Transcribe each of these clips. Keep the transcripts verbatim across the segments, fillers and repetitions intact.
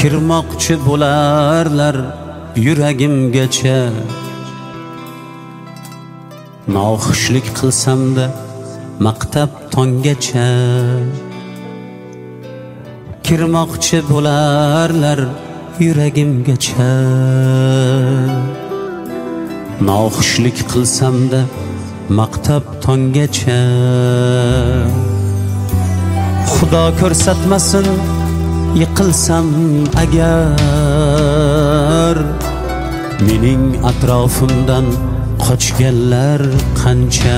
kirmoqchi bo'larlar yuragimgacha. Noxushlik qilsam-da maqtab tonggacha. Kirmoqchi bo'larlar yuragimgacha. Noxushlik qilsam-da maqtab tonggacha. Xudo ko'rsatmasin yiqilsam agar, mening atrofimdan qochganlar qancha.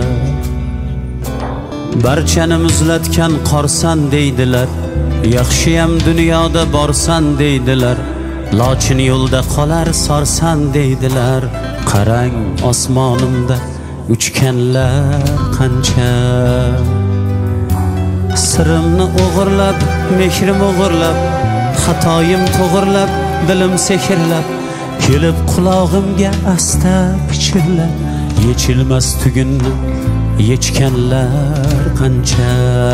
Barchani muzlatgan qorsan deydilar, yaxshiyam dunyoda borsan deydilar. Lochin yo'lda qolar sorsan deydilar. Qarang osmonimda uchganlar qancha. Sirimni o'g'irlab, mehrim o'g'irlab, xatoyim to'g'irlab, dilim sehrlab, kelib qulog'imga asta pichirlab, yechilmas tugunni yechganlar qancha.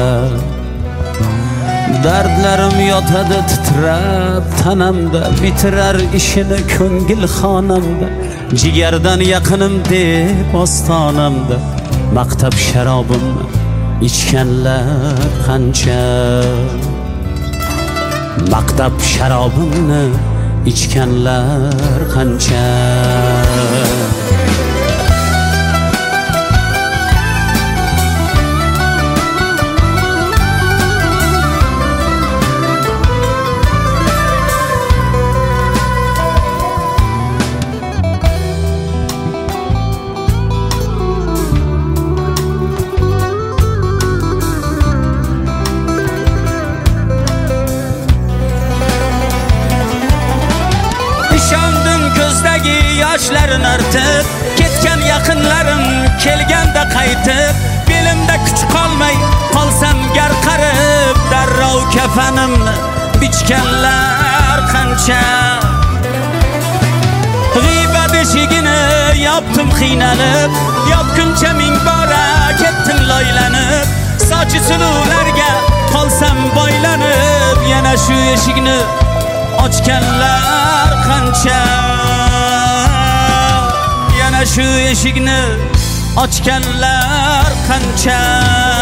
Dardlarim yotadi titrab tanamda, bitirar ishini ko'ngil xonamda. Jigardan yaqinim deb ostonamda, maqtab sharobimni ichganlar qancha. Maqtab sharobimni ichganlar qancha. Yoshlarni artib ketgan yaqinlarim kelganda qaytib, belimda kuch qolmay qolsam garqarib, darrov kafanimni bichganlar qancha. G'iybat eshigini yopdim qiynalib, yopguncha ming bora ketdim loylanib. Sochi suluvlarga qolsam boylanib, yana shu eshikni ochganlar qancha. Shu eshikni ochganlar qancha.